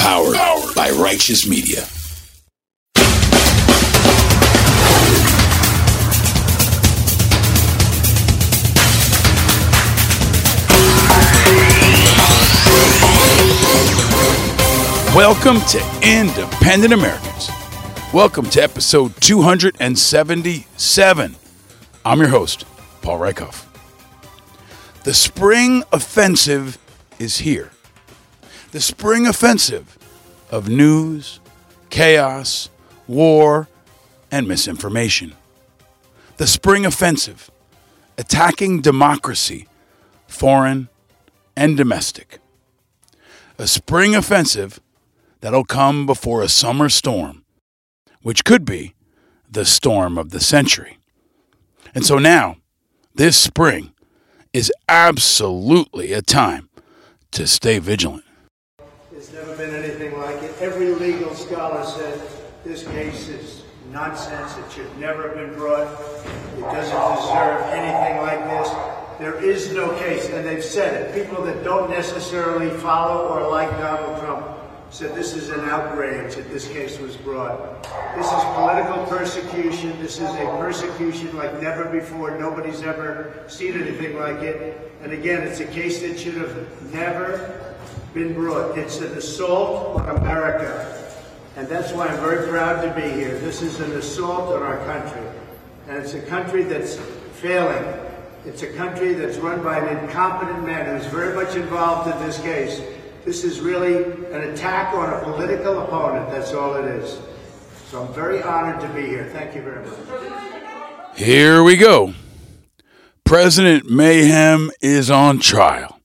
Powered by Righteous Media. Welcome to Independent Americans. Welcome to episode 277. I'm your host, Paul Reichhoff. The spring offensive is here. The spring offensive of news, chaos, war, and misinformation. The spring offensive, attacking democracy, foreign and domestic. A spring offensive that'll come before a summer storm, which could be the storm of the century. And so now, this spring is absolutely a time to stay vigilant. There's never been anything like it. Every legal scholar said this case is nonsense. It should never have been brought. It doesn't deserve anything like this. There is no case, and they've said it. People that don't necessarily follow or like Donald Trump said this is an outrage that this case was brought. This is political persecution. This is a persecution like never before. Nobody's ever seen anything like it. And again, it's a case that should have never been brought. It's an assault on America. And that's why I'm very proud to be here. This is an assault on our country. And it's a country that's failing. It's a country that's run by an incompetent man who's very much involved in this case. This is really an attack on a political opponent. That's all it is. So I'm very honored to be here. Thank you very much. Here we go. President Mayhem is on trial.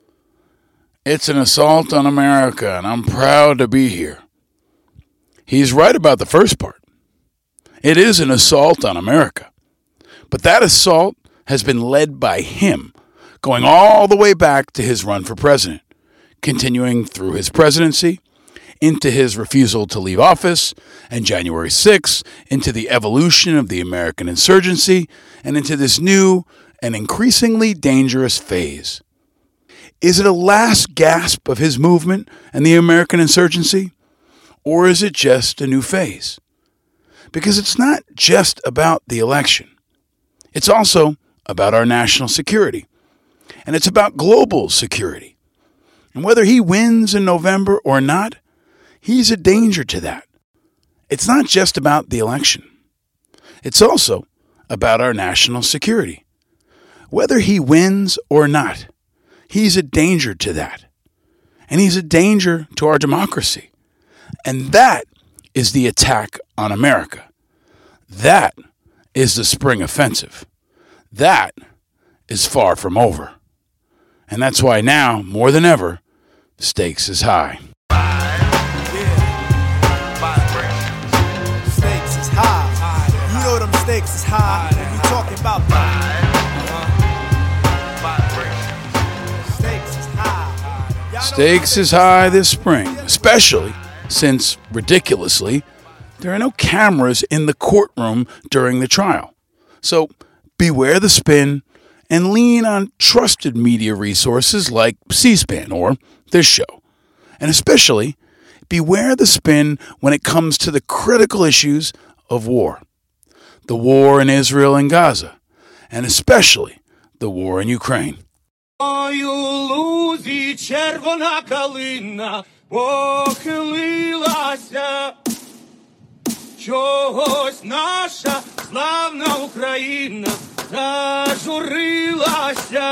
It's an assault on America, and I'm proud to be here. He's right about the first part. It is an assault on America. But that assault has been led by him, going all the way back to his run for president, continuing through his presidency, into his refusal to leave office, and January 6th, into the evolution of the American insurgency, and into this new and increasingly dangerous phase. Is it a last gasp of his movement and the American insurgency? Or is it just a new phase? Because it's not just about the election. It's also about our national security. And it's about global security. And whether he wins in November or not, he's a danger to that. It's not just about the election. It's also about our national security. Whether he wins or not, he's a danger to that. And he's a danger to our democracy. And that is the attack on America. That is the spring offensive. That is far from over. And that's why now, more than ever, stakes is high. Stakes is high. You know them stakes is high when you talking about stakes is high. Stakes is high this spring, especially since, ridiculously, there are no cameras in the courtroom during the trial. So beware the spin and lean on trusted media resources like C-SPAN or this show. And especially, beware the spin when it comes to the critical issues of war. The war in Israel and Gaza, and especially the war in Ukraine. Чогось наша славна Україна зажурилася,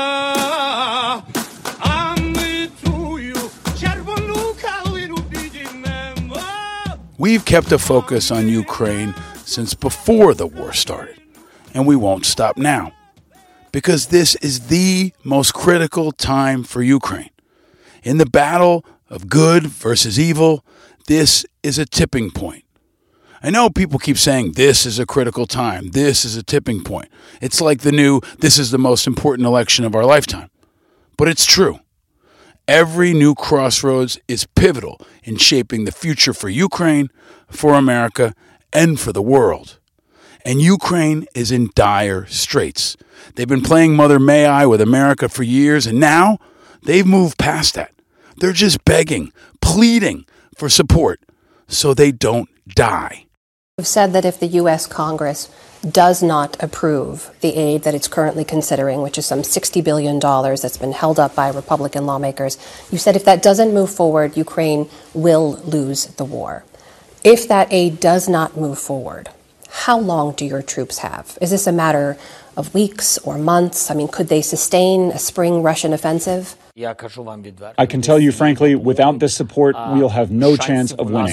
а ми тую червону калину підіймемо. We've kept a focus on Ukraine since before the war started, and we won't stop now, because this is the most critical time for Ukraine. In the battle of good versus evil, this is a tipping point. I know people keep saying this is a critical time, this is a tipping point. It's like the new, this is the most important election of our lifetime. But it's true. Every new crossroads is pivotal in shaping the future for Ukraine, for America, and for the world. And Ukraine is in dire straits. They've been playing Mother May I with America for years, and now they've moved past that. They're just begging, pleading for support so they don't die. You've said that if the U.S. Congress does not approve the aid that it's currently considering, which is some $60 billion that's been held up by Republican lawmakers, you said if that doesn't move forward, Ukraine will lose the war. If that aid does not move forward, how long do your troops have? Is this a matter of weeks or months? I mean, could they sustain a spring Russian offensive? I can tell you frankly, without this support, we'll have no chance of winning.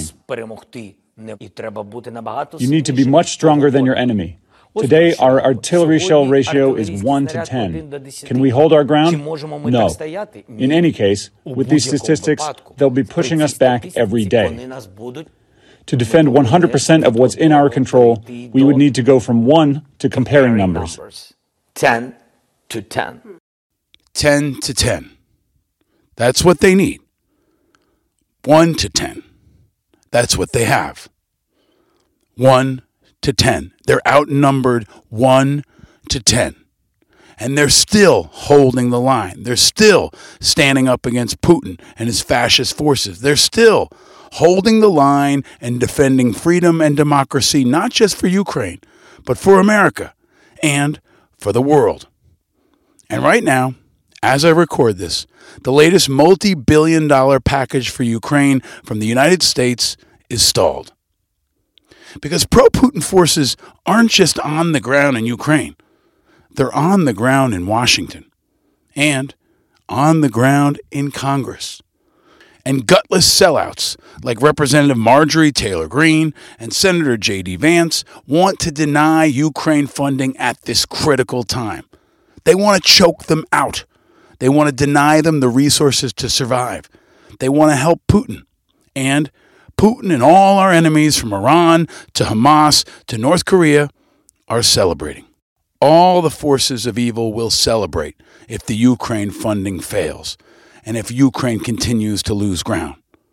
You need to be much stronger than your enemy. Today, our artillery shell ratio is 1 to 10. Can we hold our ground? No. In any case, with these statistics, they'll be pushing us back every day. To defend 100% of what's in our control, we would need to go from 1 to comparing numbers. 10 to 10. 10 to 10. That's what they need. 1 to 10. That's what they have. 1 to 10. They're outnumbered 1 to 10. And they're still holding the line. They're still standing up against Putin and his fascist forces. They're still holding the line and defending freedom and democracy, not just for Ukraine, but for America and for the world. And right now, as I record this, the latest multi-billion-dollar package for Ukraine from the United States is stalled. Because pro-Putin forces aren't just on the ground in Ukraine. They're on the ground in Washington and on the ground in Congress. And gutless sellouts like Representative Marjorie Taylor Greene and Senator J.D. Vance want to deny Ukraine funding at this critical time. They want to choke them out. They want to deny them the resources to survive. They want to help Putin. And Putin and all our enemies from Iran to Hamas to North Korea are celebrating. All the forces of evil will celebrate if the Ukraine funding fails and if Ukraine continues to lose ground.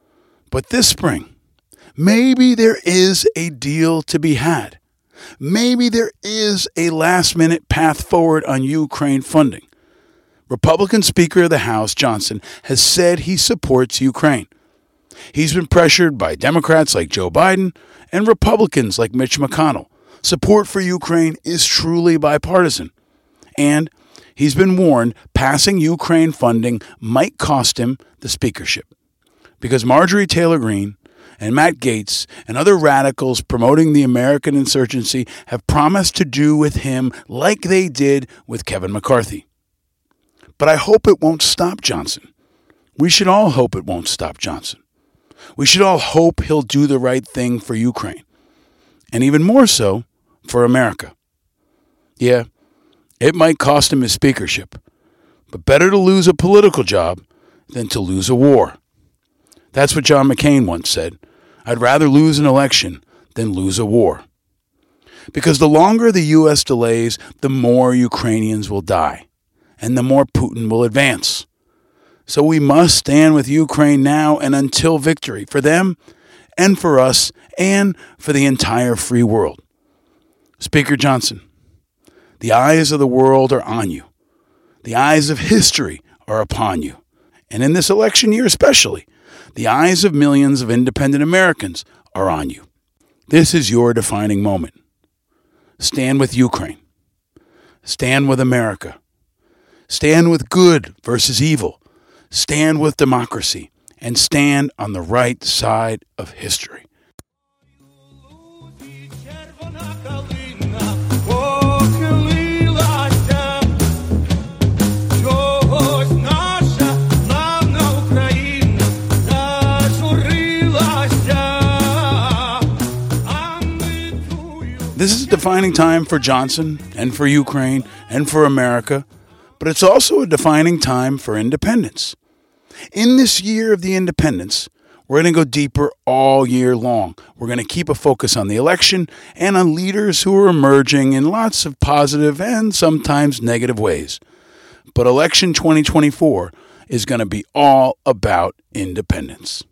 But this spring, maybe there is a deal to be had. Maybe there is a last-minute path forward on Ukraine funding. Republican Speaker of the House, Johnson, has said he supports Ukraine. He's been pressured by Democrats like Joe Biden and Republicans like Mitch McConnell. Support for Ukraine is truly bipartisan. And he's been warned passing Ukraine funding might cost him the speakership. Because Marjorie Taylor Greene and Matt Gaetz and other radicals promoting the American insurgency have promised to do with him like they did with Kevin McCarthy. But I hope it won't stop Johnson. We should all hope it won't stop Johnson. We should all hope he'll do the right thing for Ukraine. And even more so, for America. Yeah, it might cost him his speakership, but better to lose a political job than to lose a war. That's what John McCain once said. I'd rather lose an election than lose a war. Because the longer the U.S. delays, the more Ukrainians will die, and the more Putin will advance. So we must stand with Ukraine now and until victory, for them and for us and for the entire free world. Speaker Johnson, the eyes of the world are on you. The eyes of history are upon you. And in this election year especially, the eyes of millions of independent Americans are on you. This is your defining moment. Stand with Ukraine. Stand with America. Stand with good versus evil. Stand with democracy. And stand on the right side of history. This is a defining time for Johnson and for Ukraine and for America, but it's also a defining time for independence. In this year of the independence, we're going to go deeper all year long. We're going to keep a focus on the election and on leaders who are emerging in lots of positive and sometimes negative ways. But election 2024 is going to be all about independence.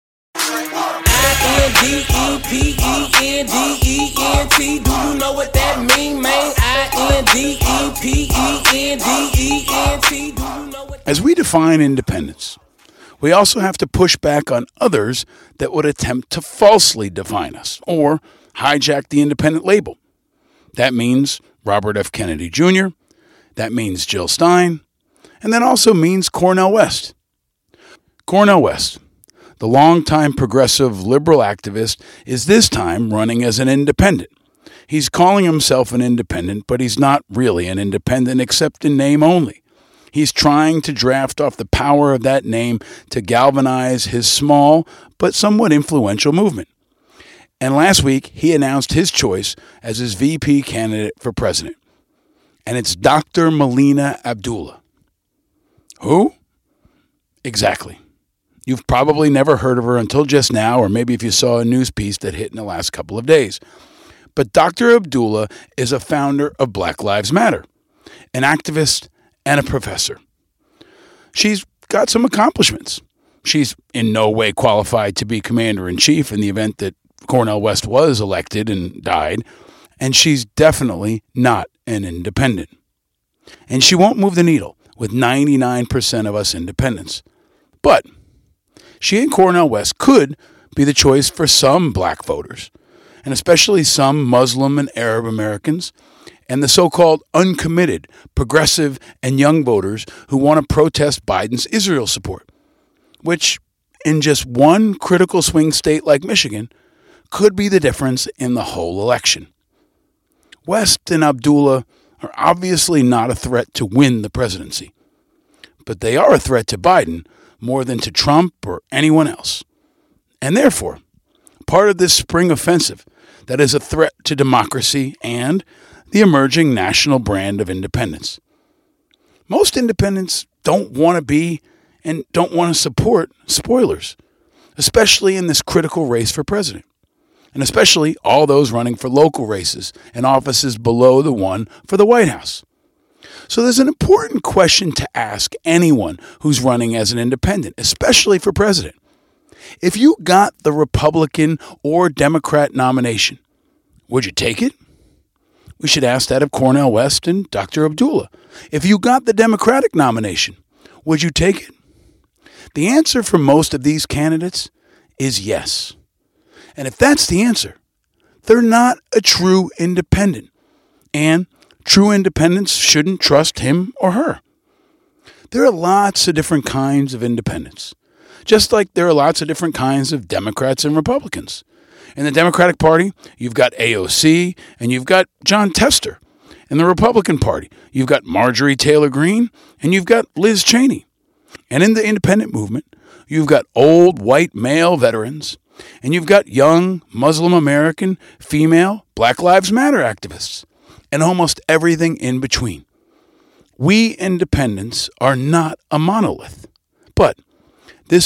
I-N-D-E-P-E-N-D-E-N-T. Do you know what that mean, man? I-N-D-E-P-E-N-D-E-N-T. Do you know what? As we define independence, We also have to push back on others that would attempt to falsely define us or hijack the independent label. That means Robert F. Kennedy Jr., that means Jill Stein, and that also means Cornel West. Cornel West, the longtime progressive liberal activist, is this time running as an independent. He's calling himself an independent, but he's not really an independent except in name only. He's trying to draft off the power of that name to galvanize his small but somewhat influential movement. And last week, he announced his choice as his VP candidate for president. And it's Dr. Melina Abdullah. Who? Exactly. You've probably never heard of her until just now, or maybe if you saw a news piece that hit in the last couple of days. But Dr. Abdullah is a founder of Black Lives Matter, an activist and a professor. She's got some accomplishments. She's in no way qualified to be commander-in-chief in the event that Cornel West was elected and died, and she's definitely not an independent. And she won't move the needle with 99% of us independents. But she and Cornel West could be the choice for some black voters, and especially some Muslim and Arab Americans, and the so-called uncommitted, progressive, and young voters who want to protest Biden's Israel support, which, in just one critical swing state like Michigan, could be the difference in the whole election. West and Abdullah are obviously not a threat to win the presidency, but they are a threat to Biden more than to Trump or anyone else. And therefore, part of this spring offensive that is a threat to democracy and the emerging national brand of independence. Most independents don't want to be and don't want to support spoilers, especially in this critical race for president, and especially all those running for local races and offices below the one for the White House. So there's an important question to ask anyone who's running as an independent, especially for president. If you got the Republican or Democrat nomination, would you take it? We should ask that of Cornel West and Dr. Abdullah. If you got the Democratic nomination, would you take it? The answer for most of these candidates is yes. And if that's the answer, they're not a true independent. And true independents shouldn't trust him or her. There are lots of different kinds of independents, just like there are lots of different kinds of Democrats and Republicans. In the Democratic Party, you've got AOC and you've got John Tester. In the Republican Party, you've got Marjorie Taylor Greene and you've got Liz Cheney. And in the independent movement, you've got old white male veterans and you've got young Muslim American, female, Black Lives Matter activists, and almost everything in between. We independents are not a monolith, but this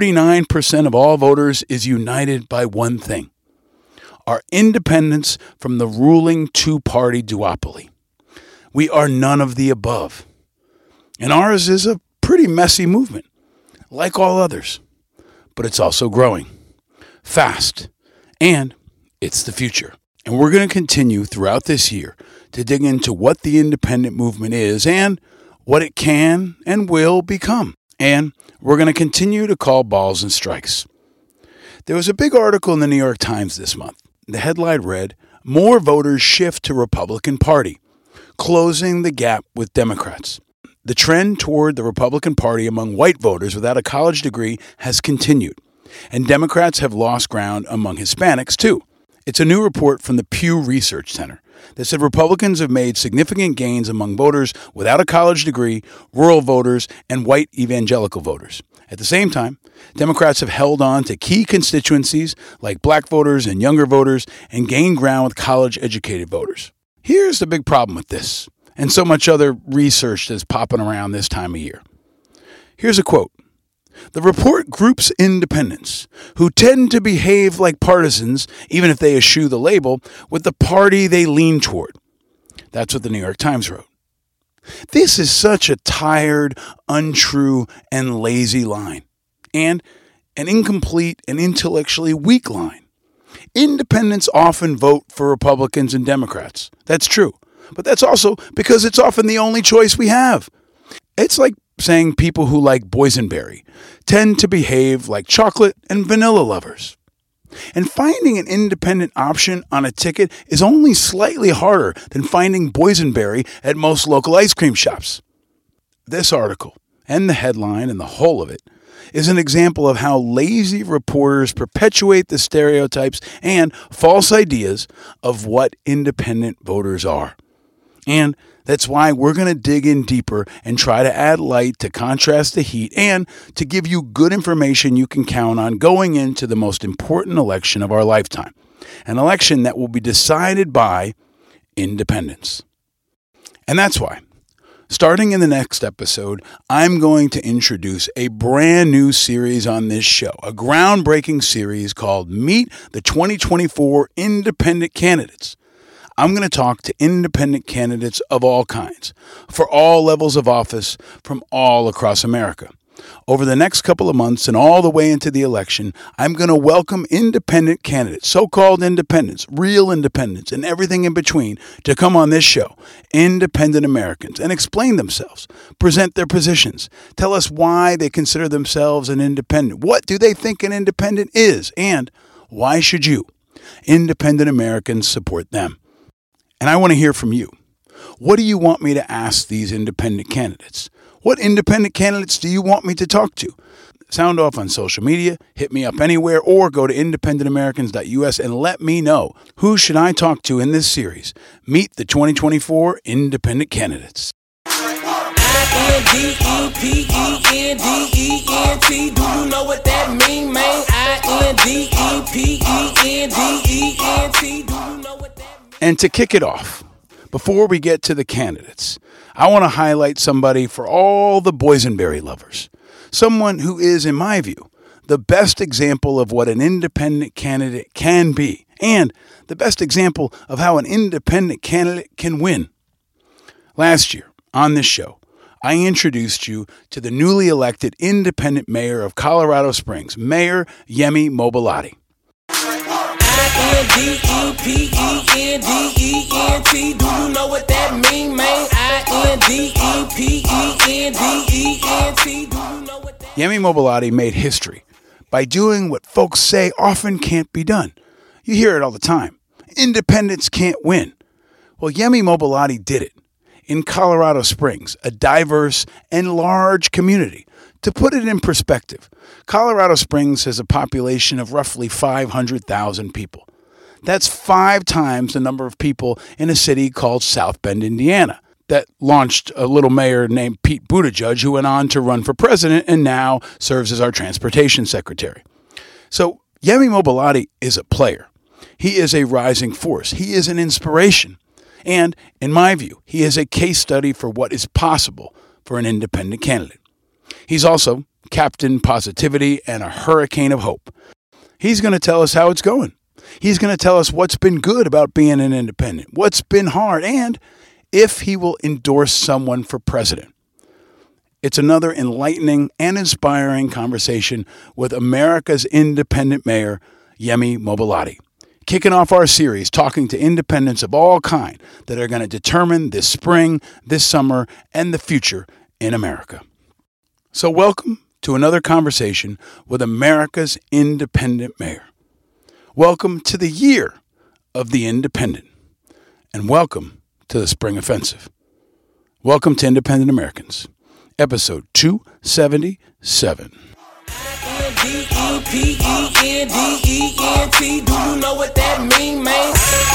49% of all voters is united by one thing: our independence from the ruling two-party duopoly. We are none of the above. And ours is a pretty messy movement, like all others. But it's also growing fast, and it's the future. And we're going to continue throughout this year to dig into what the independent movement is and what it can and will become. And we're going to continue to call balls and strikes. There was a big article in the New York Times this month. The headline read, "More voters shift to Republican Party, closing the gap with Democrats." The trend toward the Republican Party among white voters without a college degree has continued, and Democrats have lost ground among Hispanics, too. It's a new report from the Pew Research Center that said Republicans have made significant gains among voters without a college degree, rural voters, and white evangelical voters. At the same time, Democrats have held on to key constituencies like black voters and younger voters and gained ground with college-educated voters. Here's the big problem with this, and so much other research that's popping around this time of year. Here's a quote. "The report groups independents, who tend to behave like partisans, even if they eschew the label, with the party they lean toward." That's what the New York Times wrote. This is such a tired, untrue, and lazy line, and an incomplete and intellectually weak line. Independents often vote for Republicans and Democrats. That's true, but that's also because it's often the only choice we have. It's like saying people who like boysenberry tend to behave like chocolate and vanilla lovers. And finding an independent option on a ticket is only slightly harder than finding boysenberry at most local ice cream shops. This article, and the headline and the whole of it, is an example of how lazy reporters perpetuate the stereotypes and false ideas of what independent voters are. And that's why we're going to dig in deeper and try to add light to contrast the heat and to give you good information you can count on going into the most important election of our lifetime, an election that will be decided by independents. And that's why, starting in the next episode, I'm going to introduce a brand new series on this show, a groundbreaking series called Meet the 2024 Independent Candidates. I'm going to talk to independent candidates of all kinds, for all levels of office, from all across America. Over the next couple of months and all the way into the election, I'm going to welcome independent candidates, so-called independents, real independents, and everything in between to come on this show, Independent Americans, and explain themselves, present their positions, tell us why they consider themselves an independent, what do they think an independent is, and why should you, independent Americans, support them. And I want to hear from you. What do you want me to ask these independent candidates? What independent candidates do you want me to talk to? Sound off on social media, hit me up anywhere, or go to independentamericans.us and let me know. Who should I talk to in this series? Meet the 2024 Independent Candidates. INDEPENDENT. Do you know what that mean, man? INDEPENDENT. Do you know what that mean? And to kick it off, before we get to the candidates, I want to highlight somebody for all the boysenberry lovers. Someone who is, in my view, the best example of what an independent candidate can be, and the best example of how an independent candidate can win. Last year, on this show, I introduced you to the newly elected independent mayor of Colorado Springs, Mayor Yemi Mobolade. INDEPENDENT. Do you know what that mean, man? INDEPENDENT. Do you know what that Yemi Mobolade made history by doing what folks say often can't be done. You hear it all the time. Independents can't win. Well, Yemi Mobolade did it in Colorado Springs, a diverse and large community. To put it in perspective, Colorado Springs has a population of roughly 500,000 people. That's 5 times the number of people in a city called South Bend, Indiana, that launched a little mayor named Pete Buttigieg, who went on to run for president and now serves as our transportation secretary. So Yemi Mobolade is a player. He is a rising force. He is an inspiration. And, in my view, he is a case study for what is possible for an independent candidate. He's also Captain Positivity and a hurricane of hope. He's going to tell us how it's going. He's going to tell us what's been good about being an independent, what's been hard, and if he will endorse someone for president. It's another enlightening and inspiring conversation with America's independent mayor, Yemi Mobolade. Kicking off our series, talking to independents of all kind that are going to determine this spring, this summer, and the future in America. So welcome to another conversation with America's independent mayor. Welcome to the year of the independent. And welcome to the Spring Offensive. Welcome to Independent Americans, episode 277. INDEPENDENT. Do you know what that mean, man?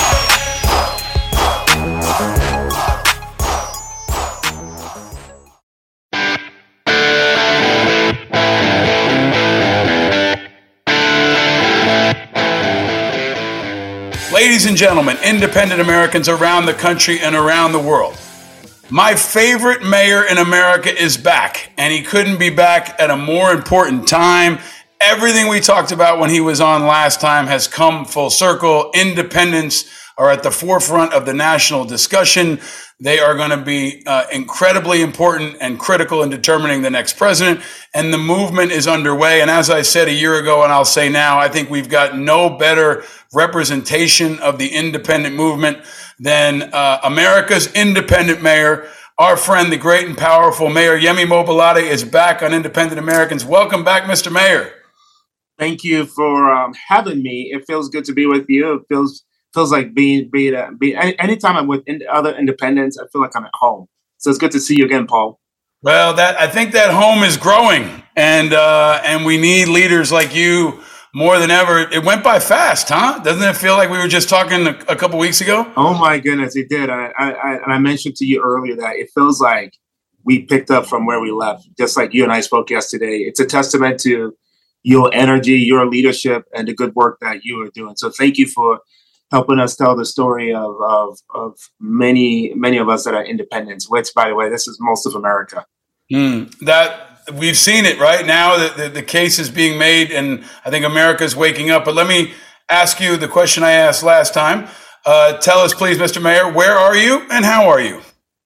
Ladies and gentlemen, independent Americans around the country and around the world, my favorite mayor in America is back, and he couldn't be back at a more important time. Everything we talked about when he was on last time has come full circle. Independents are at the forefront of the national discussion. They are going to be incredibly important and critical in determining the next president, and the movement is underway. And as I said a year ago, and I'll say now, I think we've got no better representation of the independent movement than America's independent mayor, Our friend, the great and powerful Mayor Yemi Mobolade, is back on Independent Americans. Welcome back, Mr. Mayor. Thank you for having me. It feels good to be with you. It feels like being anytime I'm with other independents, I feel like I'm at home. So it's good to see you again, Paul. Well, I think that home is growing, and we need leaders like you more than ever. It went by fast, huh? Doesn't it feel like we were just talking a couple weeks ago? Oh my goodness, it did. I mentioned to you earlier that it feels like we picked up from where we left, just like you and I spoke yesterday. It's a testament to your energy, your leadership, and the good work that you are doing. So thank you for helping us tell the story of many of us that are independents, which, by the way, this is most of America. That we've seen it right now. The case is being made, and I think America's waking up. But let me ask you the question I asked last time. Tell us, please, Mr. Mayor, where are you and how are you?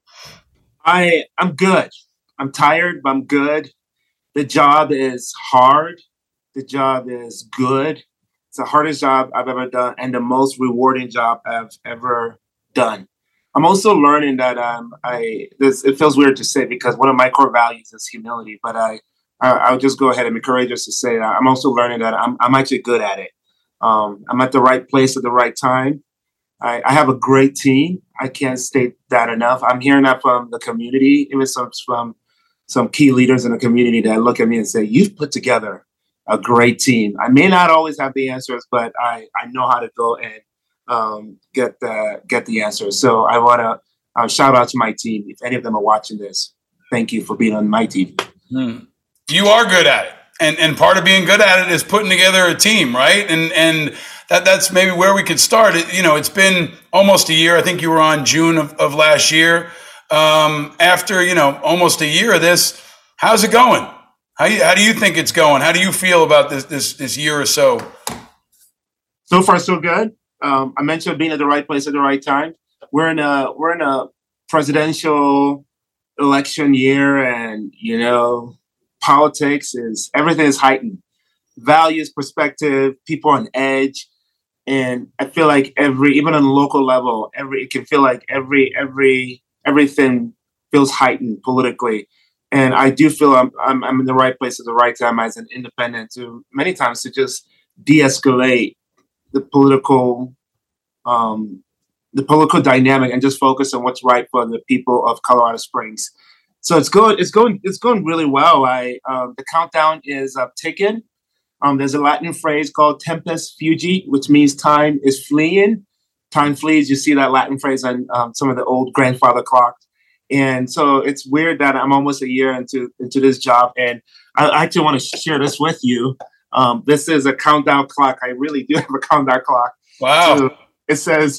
I'm good. I'm tired, but I'm good. The job is hard. The job is good. It's the hardest job I've ever done and the most rewarding job I've ever done. I'm also learning that it feels weird to say because one of my core values is humility, but I'll just go ahead and be courageous to say that I'm also learning that I'm actually good at it. I'm at the right place at the right time. I have a great team. I can't state that enough. I'm hearing that from the community, even from some key leaders in the community that look at me and say, "You've put together a great team." I may not always have the answers, but I know how to go and get the answers. So I want to shout out to my team. If any of them are watching this, thank you for being on my team. You are good at it, and part of being good at it is putting together a team, right? And that's maybe where we could start. It's been almost a year. I think you were on June of last year. After almost a year of this, how's it going? How do you think it's going? How do you feel about this year or so? So far, so good. I mentioned being at the right place at the right time. We're in a presidential election year, and politics everything is heightened. Values, perspective, people on edge, and I feel like even on the local level, it can feel like everything feels heightened politically. And I do feel I'm in the right place at the right time as an independent many times to just de-escalate the political dynamic and just focus on what's right for the people of Colorado Springs. So it's going really well. The countdown is ticking. There's a Latin phrase called tempus fugit, which means time is fleeing. Time flees. You see that Latin phrase on some of the old grandfather clocks. And so it's weird that I'm almost a year into this job. And I actually want to share this with you. This is a countdown clock. I really do have a countdown clock. Wow. So it says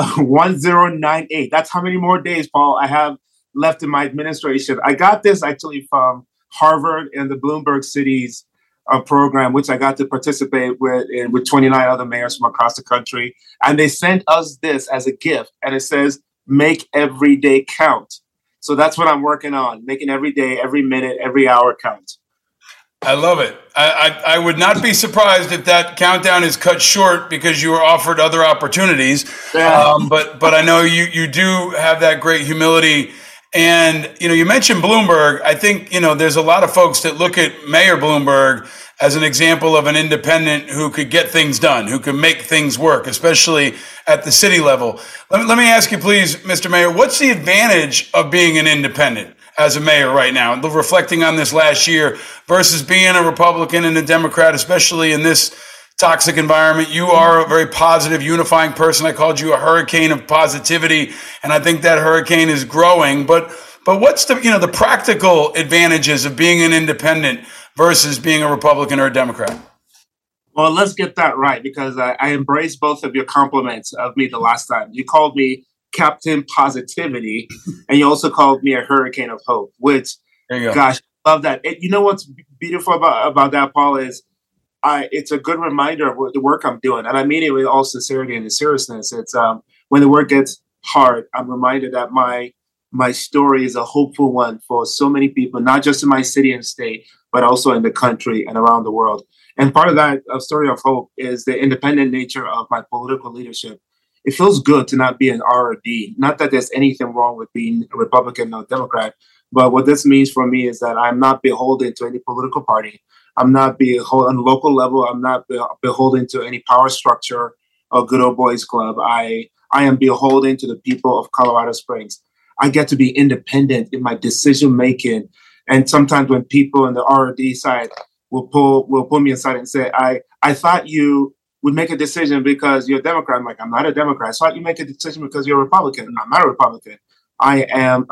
1098. That's how many more days, Paul, I have left in my administration. I got this actually from Harvard and the Bloomberg Cities program, which I got to participate with 29 other mayors from across the country. And they sent us this as a gift. And it says, make every day count. So that's what I'm working on, making every day, every minute, every hour count. I love it. I would not be surprised if that countdown is cut short because you were offered other opportunities. Yeah. But I know you do have that great humility. And, you mentioned Bloomberg. I think, there's a lot of folks that look at Mayor Bloomberg as an example of an independent who could get things done, who can make things work, especially at the city level. Let me ask you, please, Mr. Mayor, what's the advantage of being an independent as a mayor right now, reflecting on this last year versus being a Republican and a Democrat, especially in this toxic environment? You are a very positive, unifying person. I called you a hurricane of positivity, and I think that hurricane is growing. But what's the practical advantages of being an independent versus being a Republican or a Democrat? Well, let's get that right, because I embraced both of your compliments of me the last time. You called me Captain Positivity, and you also called me a hurricane of hope, which, gosh, I love that. You know what's beautiful about that, Paul, is it's a good reminder of the work I'm doing. And I mean it with all sincerity and seriousness. It's when the work gets hard, I'm reminded that my story is a hopeful one for so many people, not just in my city and state, but also in the country and around the world. And part of that story of hope is the independent nature of my political leadership. it feels good to not be an RD. Not that there's anything wrong with being a Republican or Democrat, but what this means for me is that I'm not beholden to any political party. I'm not beholden on local level. I'm not beholden to any power structure or good old boys club. I am beholden to the people of Colorado Springs. I get to be independent in my decision making. And sometimes when people on the RD side will pull me aside and say, I thought you would make a decision because you're a Democrat. I'm like, I'm not a Democrat. I thought you make a decision because you're a Republican. I'm not a Republican. I'm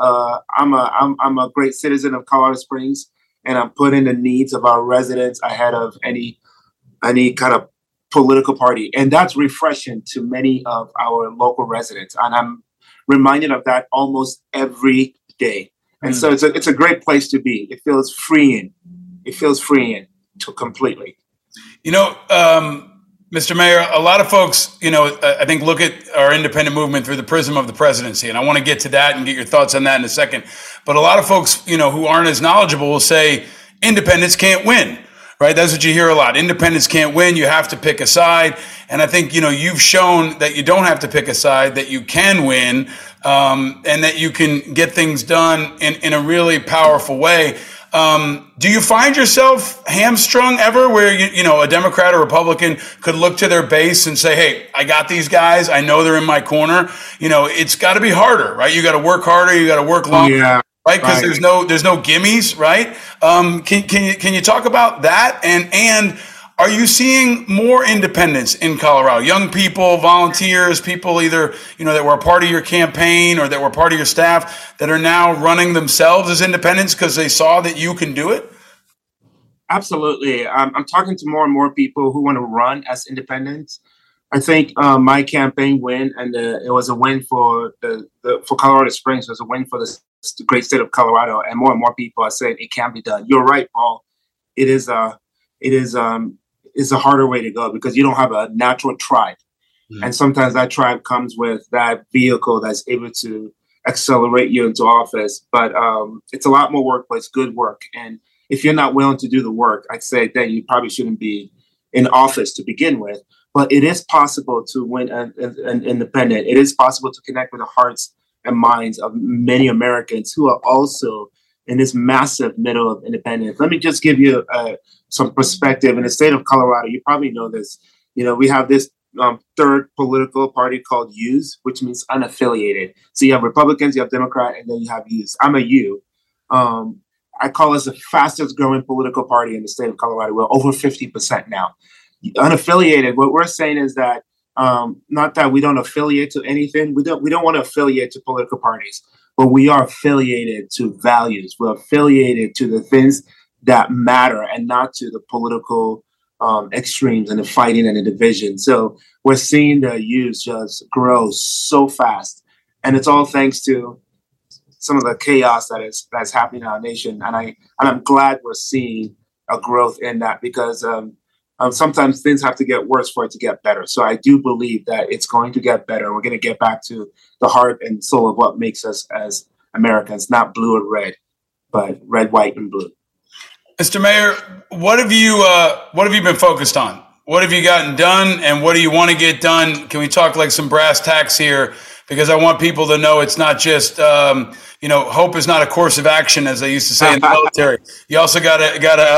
a great citizen of Colorado Springs, and I'm putting the needs of our residents ahead of any kind of political party. And that's refreshing to many of our local residents. And I'm reminded of that almost every day. And so it's a great place to be. It feels freeing. It feels freeing completely. You know, Mr. Mayor, a lot of folks, you know, I think look at our independent movement through the prism of the presidency. And I want to get to that and get your thoughts on that in a second. But a lot of folks, you know, who aren't as knowledgeable will say independents can't win, right? That's what you hear a lot. Independents can't win. You have to pick a side. And I think, you know, you've shown that you don't have to pick a side, that you can win, and that you can get things done in a really powerful way. Do you find yourself hamstrung ever where, you know, a Democrat or Republican could look to their base and say, hey, I got these guys. I know they're in my corner. You know, it's got to be harder, right? You got to work harder. You got to work longer. Yeah. Right. Because there's no gimmies. Right. Can you talk about that? And are you seeing more independence in Colorado? Young people, volunteers, people either, you know, that were a part of your campaign or that were part of your staff that are now running themselves as independents because they saw that you can do it? Absolutely. I'm talking to more and more people who want to run as independents. I think my campaign win, and it was a win for for Colorado Springs. It was a win for the great state of Colorado, and more people are saying it can be done. You're right, Paul. It is a harder way to go because you don't have a natural tribe. Mm-hmm. And sometimes that tribe comes with that vehicle that's able to accelerate you into office. But it's a lot more work, but it's good work. And if you're not willing to do the work, I'd say then you probably shouldn't be in office to begin with. But it is possible to win an independent. It is possible to connect with the hearts and minds of many Americans who are also in this massive middle of independence. Let me just give you some perspective. In the state of Colorado, you probably know this. You know, we have this third political party called U's, which means unaffiliated. So you have Republicans, you have Democrat, and then you have U's. I'm a U. I call us the fastest growing political party in the state of Colorado. We're over 50% now. Unaffiliated, what we're saying is that not that we don't affiliate to anything. We don't want to affiliate to political parties, but we are affiliated to values. We're affiliated to the things that matter and not to the political extremes and the fighting and the division. So we're seeing the youth just grow so fast, and it's all thanks to some of the chaos that's happening in our nation. And I'm glad we're seeing a growth in that because sometimes things have to get worse for it to get better. So I do believe that it's going to get better. We're going to get back to the heart and soul of what makes us as Americans, not blue and red, but red, white, and blue. Mr. Mayor, what have you been focused on? What have you gotten done, and what do you want to get done? Can we talk like some brass tacks here? Because I want people to know it's not just, hope is not a course of action, as they used to say in the military. You also got to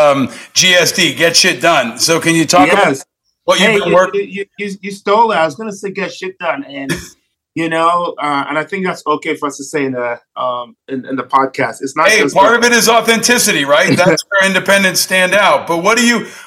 GSD, get shit done. So can you talk about what you've been working? You stole it. I was going to say get shit done, and and I think that's okay for us to say in the podcast. It's not. Hey, part of it is authenticity, right? That's where independents stand out. But what have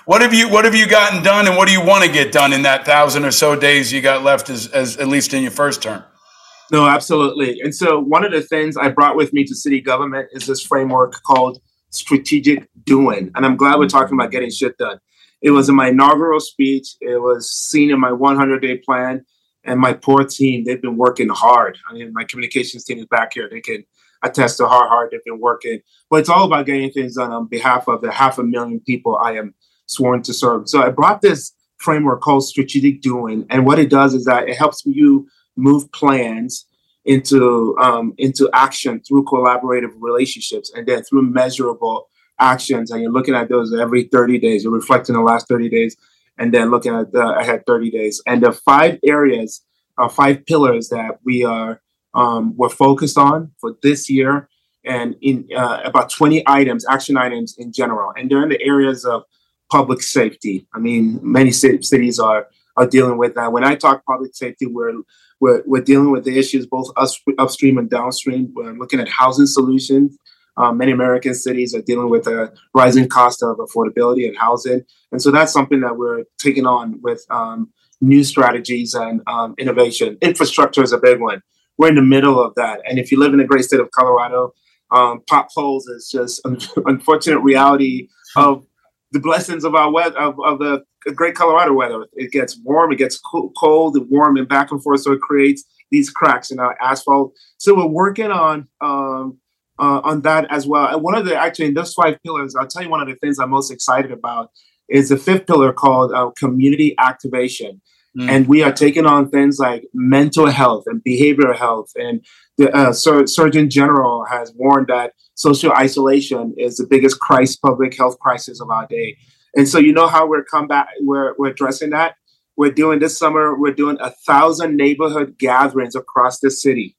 you gotten done, and what do you want to get done in that 1,000 or so days you got left, as at least in your first term? No, absolutely. And so one of the things I brought with me to city government is this framework called strategic doing. And I'm glad we're talking about getting shit done. It was in my inaugural speech. It was seen in my 100-day plan. And my poor team, they've been working hard. I mean, my communications team is back here. They can attest to how hard they've been working. But it's all about getting things done on behalf of the 500,000 people I am sworn to serve. So I brought this framework called strategic doing. And what it does is that it helps you move plans into action through collaborative relationships and then through measurable actions. And you're looking at those every 30 days. You're reflecting the last 30 days and then looking at the ahead 30 days. And the 5 areas 5 pillars that we're focused on for this year, and in about 20 action items in general. And they're in the areas of public safety. I mean, many cities are dealing with that. When I talk public safety, we're dealing with the issues both upstream and downstream. We're looking at housing solutions. Many American cities are dealing with a rising cost of affordability and housing. And so that's something that we're taking on with new strategies and innovation. Infrastructure is a big one. We're in the middle of that. And if you live in the great state of Colorado, potholes is just an unfortunate reality of the blessings of our weather, of the great Colorado weather. It gets warm, it gets cold, warm, and back and forth. So it creates these cracks in our asphalt. So we're working on that as well. And one of in those 5 pillars, I'll tell you one of the things I'm most excited about is the 5th pillar called community activation. And we are taking on things like mental health and behavioral health. And the Surgeon General has warned that social isolation is the biggest public health crisis of our day. And so, you know how we're addressing that? We're doing this summer, we're doing 1,000 neighborhood gatherings across the city.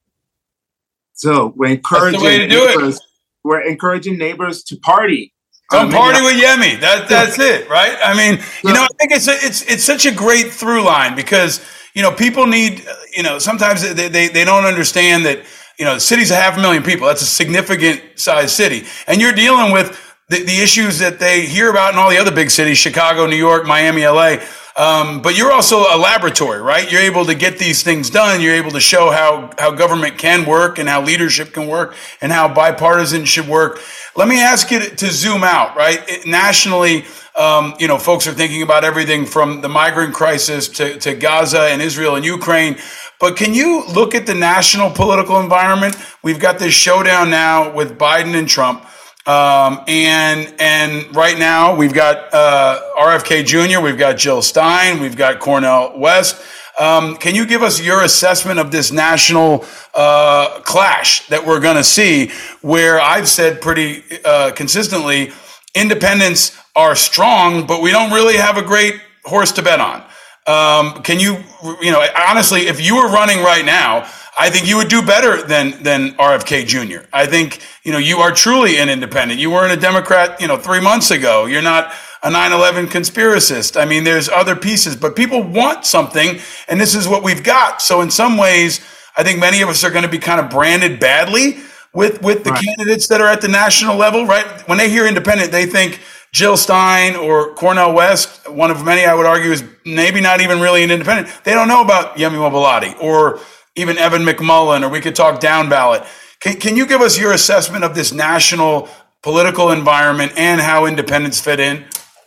So we're encouraging We're encouraging neighbors to party. Come party with Yemi. That's it, right? I mean, I think it's such a great through line because, people need, sometimes they don't understand that, city's 500,000 people. That's a significant size city. And you're dealing with the issues that they hear about in all the other big cities, Chicago, New York, Miami, LA. But you're also a laboratory, right? You're able to get these things done. You're able to show how government can work and how leadership can work and how bipartisan should work. Let me ask you to zoom out, right? Nationally, folks are thinking about everything from the migrant crisis to Gaza and Israel and Ukraine. But can you look at the national political environment? We've got this showdown now with Biden and Trump. And right now we've got RFK Jr., we've got Jill Stein, we've got Cornel West. Can you give us your assessment of this national clash that we're going to see, where I've said pretty consistently, independents are strong, but we don't really have a great horse to bet on. Can you honestly, if you were running right now, I think you would do better than RFK Jr. I think, you are truly an independent. You weren't a Democrat, 3 months ago. You're not a 9/11 conspiracist. I mean, there's other pieces, but people want something, and this is what we've got. So in some ways, I think many of us are going to be kind of branded badly with the candidates that are at the national level, right? When they hear independent, they think Jill Stein or Cornel West, one of many I would argue is maybe not even really an independent. They don't know about Yemi Mobilati or even Evan McMullin, or we could talk down ballot. Can you give us your assessment of this national political environment and how independents fit in?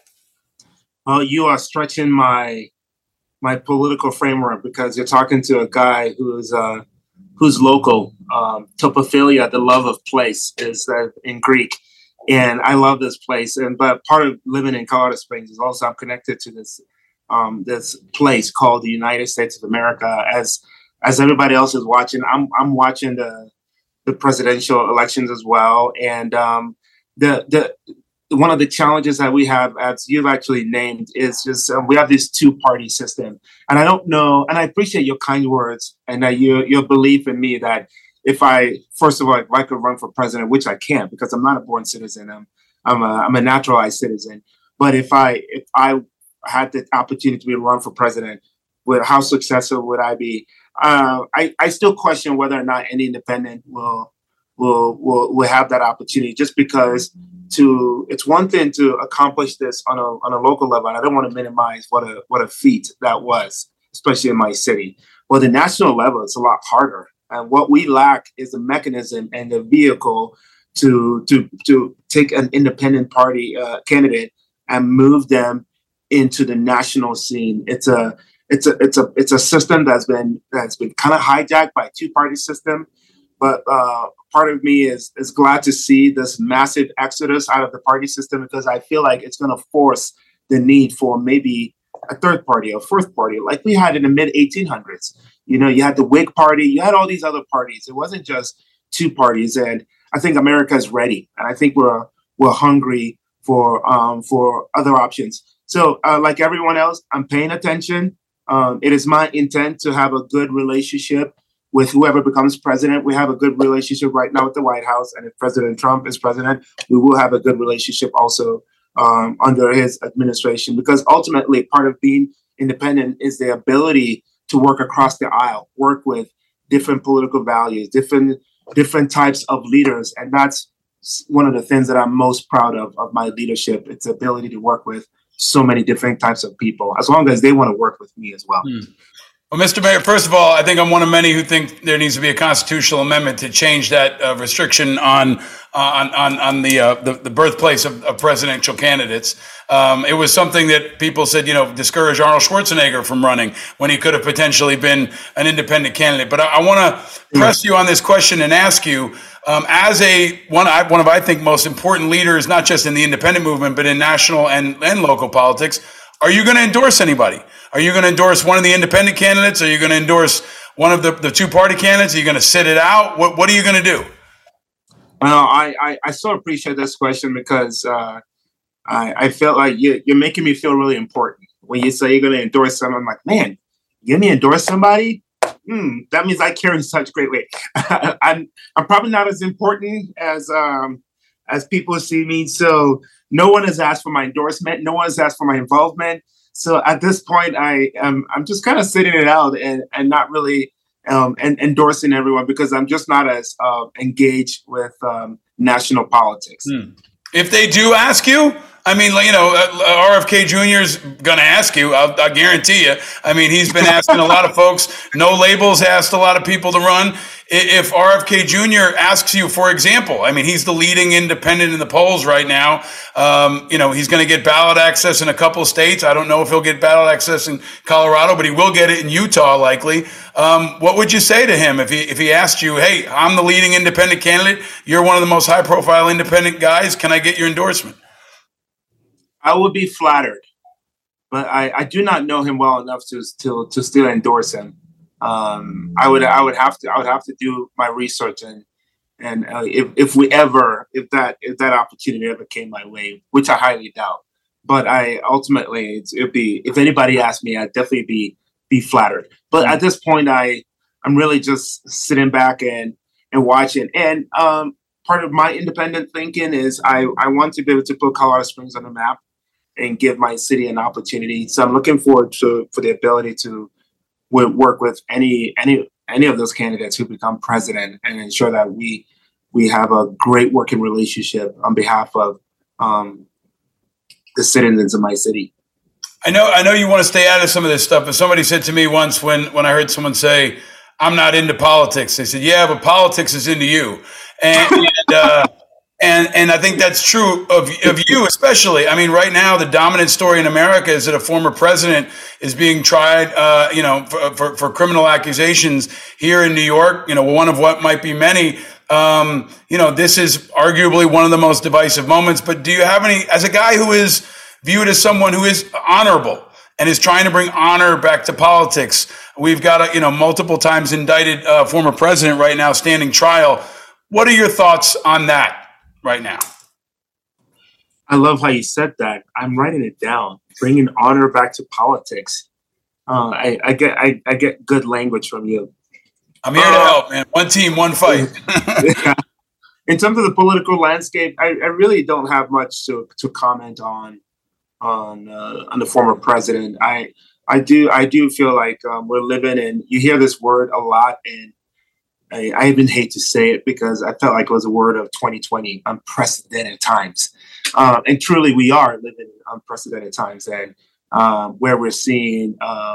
Well, you are stretching my political framework because you're talking to a guy who's local. Topophilia, the love of place, is in Greek. And I love this place. But part of living in Colorado Springs is also I'm connected to this place called the United States of America. As everybody else is watching, I'm watching the presidential elections as well. And the one of the challenges that we have, as you've actually named, is just we have this 2-party system. And I don't know, and I appreciate your kind words and your belief in me that if I could run for president, which I can't because I'm not a born citizen, I'm a naturalized citizen. But if I had the opportunity to run for president, how successful would I be? I still question whether or not any independent will have that opportunity, just because it's one thing to accomplish this on a local level. And I don't want to minimize what a feat that was, especially in my city. Well, the national level, it's a lot harder. And what we lack is the mechanism and the vehicle to take an independent party candidate and move them into the national scene. It's a system that's been kind of hijacked by a 2-party system. But part of me is glad to see this massive exodus out of the party system, because I feel like it's going to force the need for maybe a 3rd party, a 4th party, like we had in the mid 1800s. You had the Whig Party, you had all these other parties. It wasn't just 2 parties, and I think America is ready, and I think we're hungry for other options. So, like everyone else, I'm paying attention. It is my intent to have a good relationship with whoever becomes president. We have a good relationship right now with the White House, and if President Trump is president, we will have a good relationship also under his administration, because ultimately part of being independent is the ability to work across the aisle, work with different political values, different types of leaders. And that's one of the things that I'm most proud of my leadership. It's the ability to work with so many different types of people, as long as they want to work with me as well. Well, Mr. Mayor, first of all, I think I'm one of many who think there needs to be a constitutional amendment to change that restriction on the birthplace of presidential candidates. It was something that people said, discouraged Arnold Schwarzenegger from running when he could have potentially been an independent candidate. But I want to press you on this question and ask you, as one of I think most important leaders, not just in the independent movement, but in national and local politics, are you going to endorse anybody? Are you going to endorse one of the independent candidates? Are you going to endorse one of the two-party candidates? Are you going to sit it out? What are you going to do? Well, I so appreciate this question, because I felt like you're making me feel really important. When you say you're going to endorse someone, I'm like, man, you're going to endorse somebody? That means I carry such great weight. I'm probably not as important as people see me. So no one has asked for my endorsement. No one has asked for my involvement. So at this point, I'm just kind of sitting it out and not really and endorsing everyone, because I'm just not as engaged with national politics. If they do ask you, I mean, RFK Jr. is going to ask you, I'll guarantee you. I mean, he's been asking a lot of folks. No Labels asked a lot of people to run. If RFK Jr. asks you, for example, I mean, he's the leading independent in the polls right now. He's going to get ballot access in a couple of states. I don't know if he'll get ballot access in Colorado, but he will get it in Utah, likely. What would you say to him if he asked you, hey, I'm the leading independent candidate. You're one of the most high-profile independent guys. Can I get your endorsement? I would be flattered, but I do not know him well enough to still endorse him. I would have to do my research, and if that opportunity ever came my way, which I highly doubt. But it'd be, if anybody asked me, I'd definitely be flattered. But at this point, I'm really just sitting back and watching. And part of my independent thinking is I want to be able to put Colorado Springs on the map and give my city an opportunity. So I'm looking forward for the ability to work with any of those candidates who become president, and ensure that we have a great working relationship on behalf of the citizens of my city. I know you want to stay out of some of this stuff, but somebody said to me once when I heard someone say, I'm not into politics, they said, yeah, but politics is into you. And I think that's true of you especially. I mean, right now, the dominant story in America is that a former president is being tried, for criminal accusations here in New York, one of what might be many. This is arguably one of the most divisive moments. But do you have any, as a guy who is viewed as someone who is honorable and is trying to bring honor back to politics, we've got a, multiple times indicted former president right now standing trial. What are your thoughts on that right now? I love how you said that. I'm writing it down. Bringing honor back to politics. I get good language from you. I'm here to help, man. One team, one fight. In terms of the political landscape, I really don't have much to comment on the former president. I do feel like we're living in. You hear this word a lot, and I even hate to say it because I felt like it was a word of 2020, unprecedented times. And truly, we are living in unprecedented times, and where we're seeing.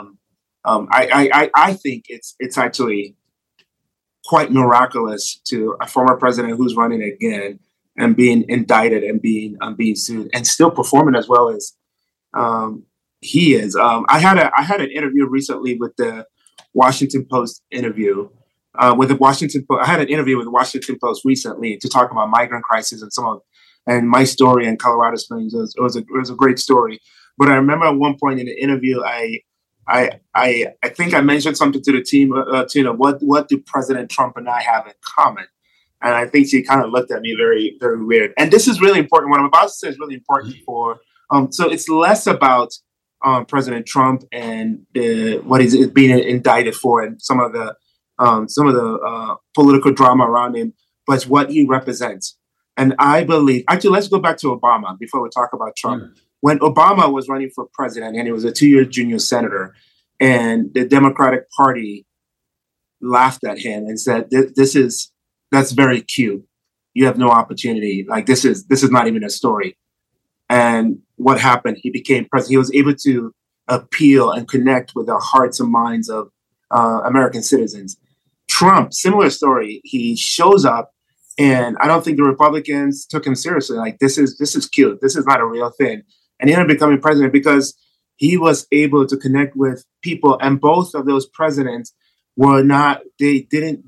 I think it's actually quite miraculous to a former president who's running again and being indicted and being sued and still performing as well as he is. I had an interview recently with the Washington Post interview. I had an interview with the Washington Post recently to talk about migrant crisis and my story in Colorado Springs. It was a great story. But I remember at one point in the interview, I think I mentioned something to the team, what do President Trump and I have in common? And I think she kind of looked at me very, very weird. And this is really important. What I'm about to say is really important for. So it's less about President Trump and what he's being indicted for, and some of the political drama around him, but it's what he represents. And I believe, actually, let's go back to Obama before we talk about Trump. When Obama was running for president, and he was a 2-year junior senator, and the Democratic Party laughed at him and said, that's very cute. You have no opportunity. Like, this is not even a story. And what happened? He became president. He was able to appeal and connect with the hearts and minds of American citizens. Trump, similar story. He shows up, and I don't think the Republicans took him seriously. Like, this is cute. This is not a real thing. And he ended up becoming president because he was able to connect with people. And both of those presidents were not. They didn't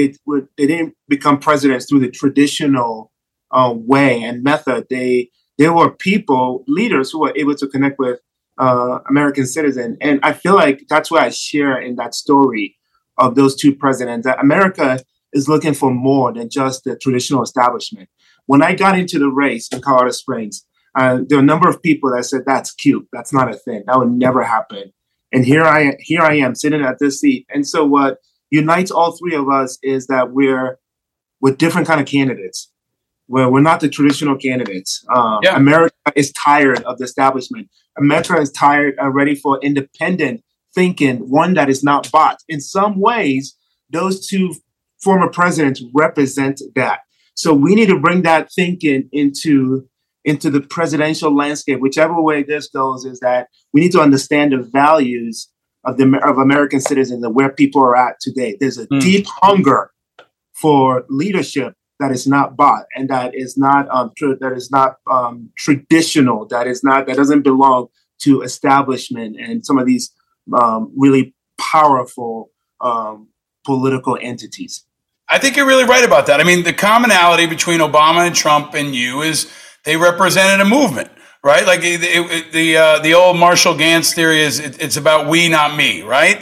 become presidents through the traditional way and method. They were people, leaders who were able to connect with American citizens. And I feel like that's what I share in that story of those two presidents, that America is looking for more than just the traditional establishment. When I got into the race in Colorado Springs, there were a number of people that said, that's cute. That's not a thing. That would never happen. And here I am sitting at this seat. And so what unites all three of us is that we're different kind of candidates. We're not the traditional candidates. America is tired of the establishment. America is tired ready for independent thinking, one that is not bought. In some ways, those two former presidents represent that. So we need to bring that thinking into the presidential landscape. Whichever way this goes, is that we need to understand the values of American citizens and where people are at today. There's a deep hunger for leadership that is not bought, and that is not traditional. That doesn't belong to establishment and some of these really powerful political entities. I think you're really right about that. I mean, the commonality between Obama and Trump and you is they represented a movement, right? Like the old Marshall Gantz theory is it's about we, not me, right?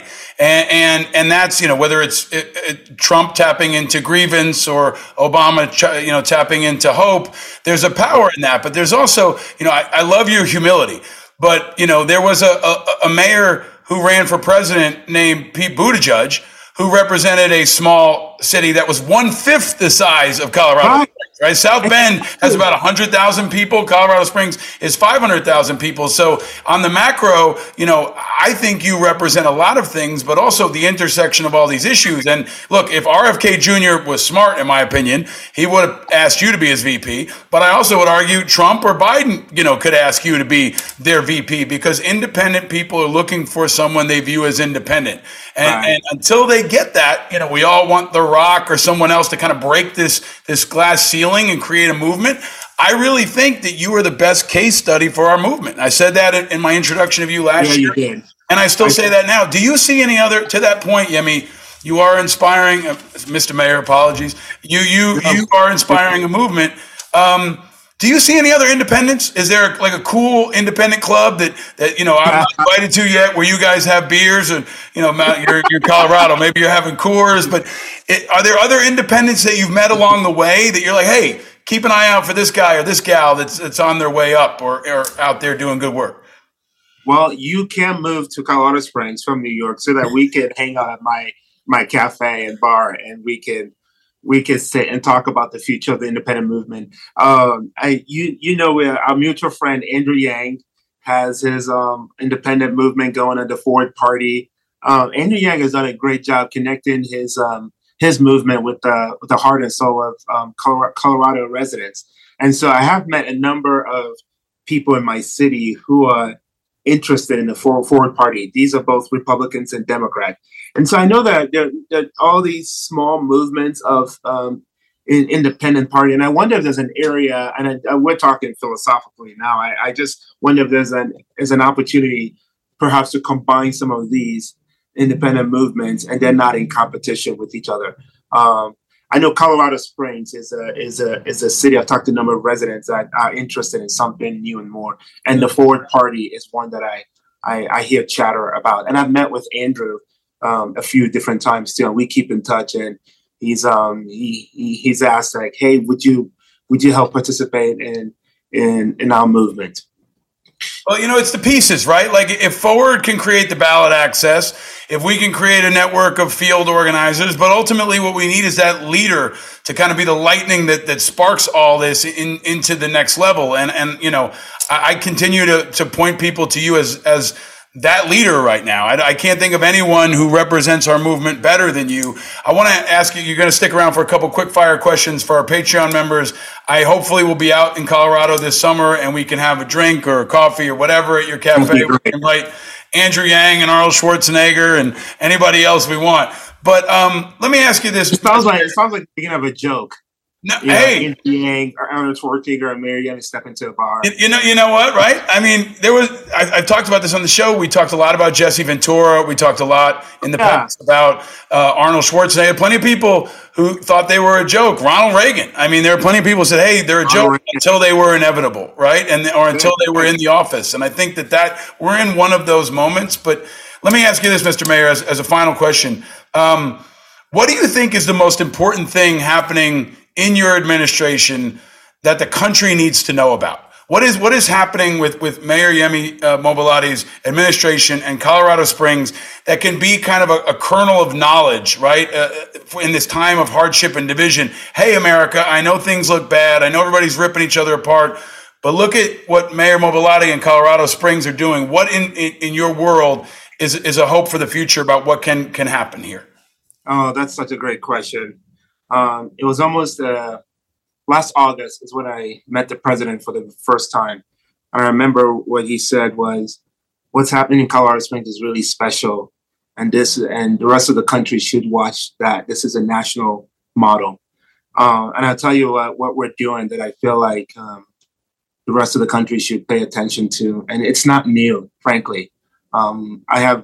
And that's, whether it's Trump tapping into grievance or Obama, tapping into hope, there's a power in that. But there's also, I love your humility, but, there was a mayor who ran for president named Pete Buttigieg, who represented a small city that was 1/5 the size of Colorado. Right? South Bend has about 100,000 people. Colorado Springs is 500,000 people. So on the macro, I think you represent a lot of things, but also the intersection of all these issues. And look, if RFK Jr. was smart, in my opinion, he would have asked you to be his VP. But I also would argue Trump or Biden, could ask you to be their VP, because independent people are looking for someone they view as independent. And until they get that, we all want The Rock or someone else to kind of break this glass ceiling and create a movement. I really think that you are the best case study for our movement. I said that in my introduction of you last year. You did. And I still say that now. Do you see any other, to that point, Yemi, you are inspiring, Mr. Mayor, apologies. You are inspiring a movement. Do you see any other independents? Is there like a cool independent club that I'm not invited to yet, where you guys have beers and you're Colorado, maybe you're having Coors, but are there other independents that you've met along the way that you're like, hey, keep an eye out for this guy or this gal that's on their way up or out there doing good work? Well, you can move to Colorado Springs from New York so that we can hang out at my cafe and bar, and we can sit and talk about the future of the independent movement. Our mutual friend Andrew Yang has his independent movement going under Forward Party. Andrew Yang has done a great job connecting his movement with the heart and soul of Colorado residents. And so I have met a number of people in my city who are interested in the Forward Party. These are both Republicans and Democrats. And so I know that there are all these small movements of independent party. And I wonder if there's an area, and we're talking philosophically now, I just wonder if there's an opportunity perhaps to combine some of these independent movements, and they're not in competition with each other. I know Colorado Springs is a city. I've talked to a number of residents that are interested in something new and more. And the Forward Party is one that I hear chatter about. And I've met with Andrew a few different times too. And we keep in touch. And he's asked, like, hey, would you help participate in our movement? Well, it's the pieces, right? Like if Forward can create the ballot access, if we can create a network of field organizers, but ultimately what we need is that leader to kind of be the lightning that sparks all this into the next level. And I continue to point people to you as that leader right now. I can't think of anyone who represents our movement better than you. I want to ask you, you're going to stick around for a couple quick fire questions for our Patreon members. I hopefully will be out in Colorado this summer and we can have a drink or a coffee or whatever at your cafe. We can invite Andrew Yang and Arnold Schwarzenegger and anybody else we want. But let me ask you this. It sounds like you can have a joke. No, hey, Yang or Arnold Schwarzenegger or Mary Yang step into a bar. You know what, right? I mean, I've talked about this on the show. We talked a lot about Jesse Ventura. We talked a lot in the past about Arnold Schwarzenegger. Plenty of people who thought they were a joke. Ronald Reagan. I mean, there are plenty of people who said, hey, they're a joke until they were inevitable, right? Or until they were in the office. And I think that we're in one of those moments. But let me ask you this, Mr. Mayor, as a final question. What do you think is the most important thing happening in your administration that the country needs to know about? What is happening with Mayor Yemi Moboladi's administration and Colorado Springs that can be kind of a kernel of knowledge, right? In this time of hardship and division. Hey, America, I know things look bad. I know everybody's ripping each other apart, but look at what Mayor Moboladi and Colorado Springs are doing. What in your world is a hope for the future about what can happen here? Oh, that's such a great question. It was almost last August is when I met the president for the first time. I remember what he said was, what's happening in Colorado Springs is really special. And the rest of the country should watch that. This is a national model. And I'll tell you what we're doing that I feel like the rest of the country should pay attention to. And it's not new, frankly. I have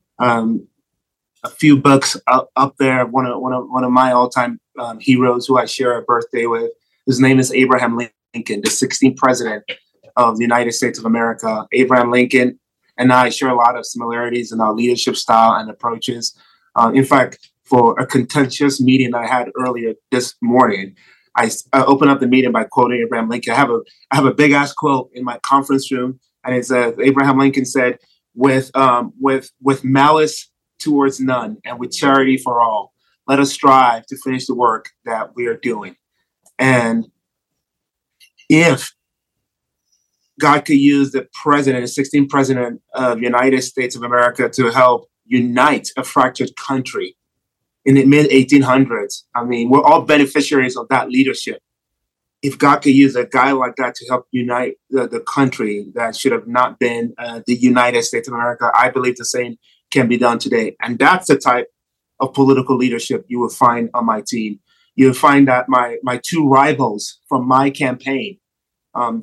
a few books up there. One of my all-time heroes who I share a birthday with. His name is Abraham Lincoln, the 16th president of the United States of America. Abraham Lincoln and I share a lot of similarities in our leadership style and approaches. In fact, for a contentious meeting I had earlier this morning, I opened up the meeting by quoting Abraham Lincoln. I have a big ass quote in my conference room, and it says, Abraham Lincoln said, "With malice towards none, and with charity for all, let us strive to finish the work that we are doing." And if God could use the 16th president of the United States of America to help unite a fractured country in the mid-1800s, I mean, we're all beneficiaries of that leadership. If God could use a guy like that to help unite the country that should have not been the United States of America, I believe the same can be done today. And that's the type of political leadership you will find on my team. You'll find that my two rivals from my campaign, my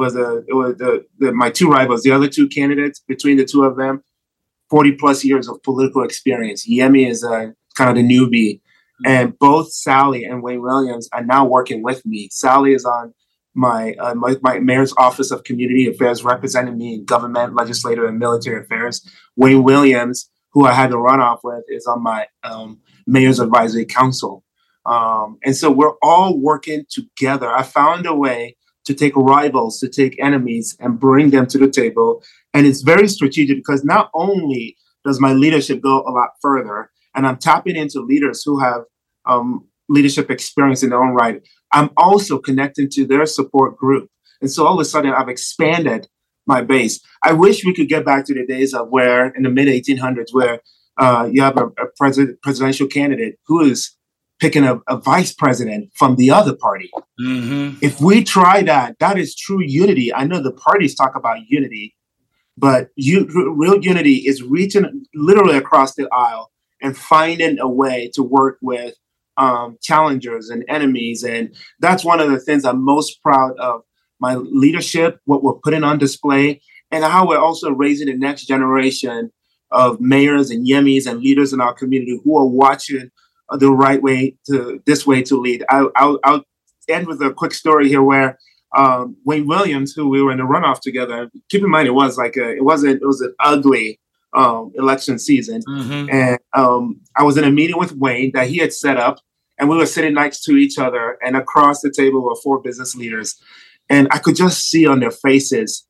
two rivals, the other two candidates, between the two of them, 40 plus years of political experience. Yemi is kind of the newbie. And both Sally and Wayne Williams are now working with me. Sally is on my mayor's office of community affairs, representing me in government, legislative, and military affairs. Wayne Williams, who I had a runoff with, is on my mayor's advisory council. And so we're all working together. I found a way to take rivals, to take enemies, and bring them to the table. And it's very strategic because not only does my leadership go a lot further, and I'm tapping into leaders who have leadership experience in their own right, I'm also connecting to their support group. And so all of a sudden, I've expanded my base. I wish we could get back to the days of where, in the mid-1800s, where you have a presidential candidate who is picking a vice president from the other party. Mm-hmm. If we try that, that is true unity. I know the parties talk about unity, but real unity is reaching literally across the aisle and finding a way to work with challengers and enemies. And that's one of the things I'm most proud of my leadership, what we're putting on display, and how we're also raising the next generation of mayors and Yemis and leaders in our community who are watching the right way to lead. I'll end with a quick story here where Wayne Williams, who we were in the runoff together, keep in mind it was an ugly election season. Mm-hmm. And I was in a meeting with Wayne that he had set up, and we were sitting next to each other, and across the table were four business leaders. And I could just see on their faces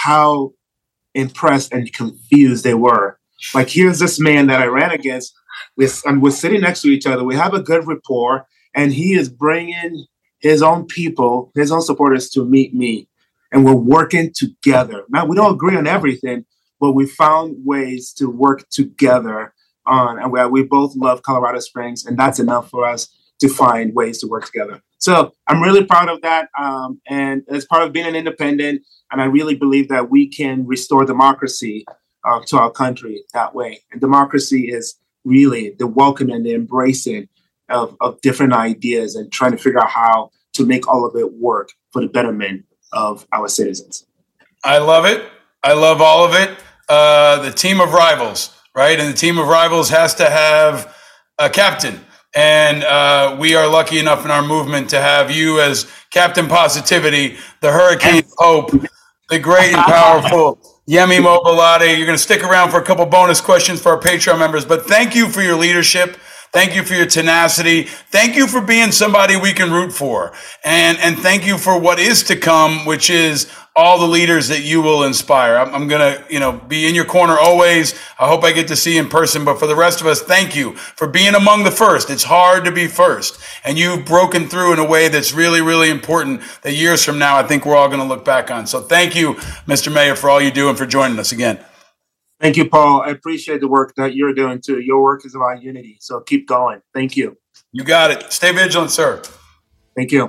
how impressed and confused they were. Like, here's this man that I ran against. And we're sitting next to each other. We have a good rapport, and he is bringing his own people, his own supporters to meet me. And we're working together. Now, we don't agree on everything, but we found ways to work together and we both love Colorado Springs, and that's enough for us to find ways to work together. So I'm really proud of that. And as part of being an independent, and I really believe that we can restore democracy to our country that way. And democracy is really the welcome and the embracing of different ideas and trying to figure out how to make all of it work for the betterment of our citizens. I love it. I love all of it. The team of rivals, right? And the team of rivals has to have a captain. And we are lucky enough in our movement to have you as Captain Positivity, the Hurricane of Hope, the great and powerful Yemi Mobolade. You're going to stick around for a couple bonus questions for our Patreon members, but thank you for your leadership. Thank you for your tenacity. Thank you for being somebody we can root for. And thank you for what is to come, which is all the leaders that you will inspire. I'm going to, be in your corner always. I hope I get to see you in person. But for the rest of us, thank you for being among the first. It's hard to be first. And you've broken through in a way that's really, really important that years from now, I think we're all going to look back on. So thank you, Mr. Mayor, for all you do and for joining us again. Thank you, Paul. I appreciate the work that you're doing too. Your work is about unity. So keep going. Thank you. You got it. Stay vigilant, sir. Thank you.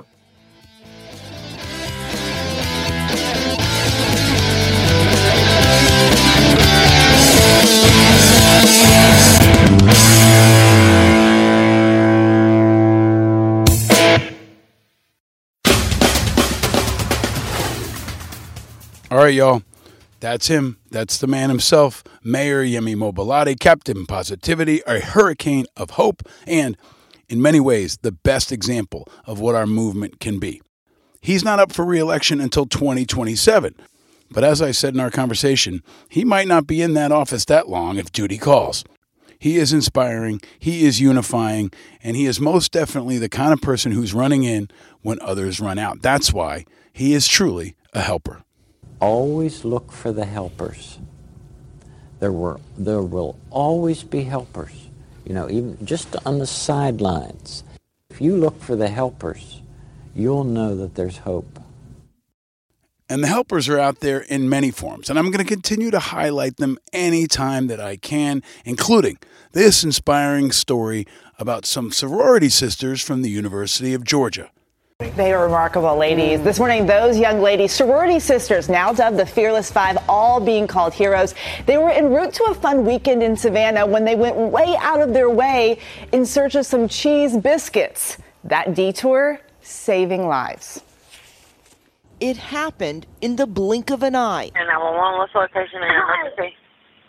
All right, y'all. That's him. That's the man himself, Mayor Yemi Mobolade, Captain Positivity, a hurricane of hope, and in many ways, the best example of what our movement can be. He's not up for re-election until 2027. But as I said in our conversation, he might not be in that office that long if duty calls. He is inspiring, he is unifying, and he is most definitely the kind of person who's running in when others run out. That's why he is truly a helper. Always look for the helpers. There will always be helpers, even just on the sidelines. If you look for the helpers, you'll know that there's hope. And the helpers are out there in many forms, and I'm going to continue to highlight them anytime that I can, including this inspiring story about some sorority sisters from the University of Georgia. They are remarkable ladies. This morning, those young ladies, sorority sisters, now dubbed the Fearless Five, all being called heroes. They were en route to a fun weekend in Savannah when they went way out of their way in search of some cheese biscuits. That detour, saving lives. It happened in the blink of an eye. And I'm on one location in emergency.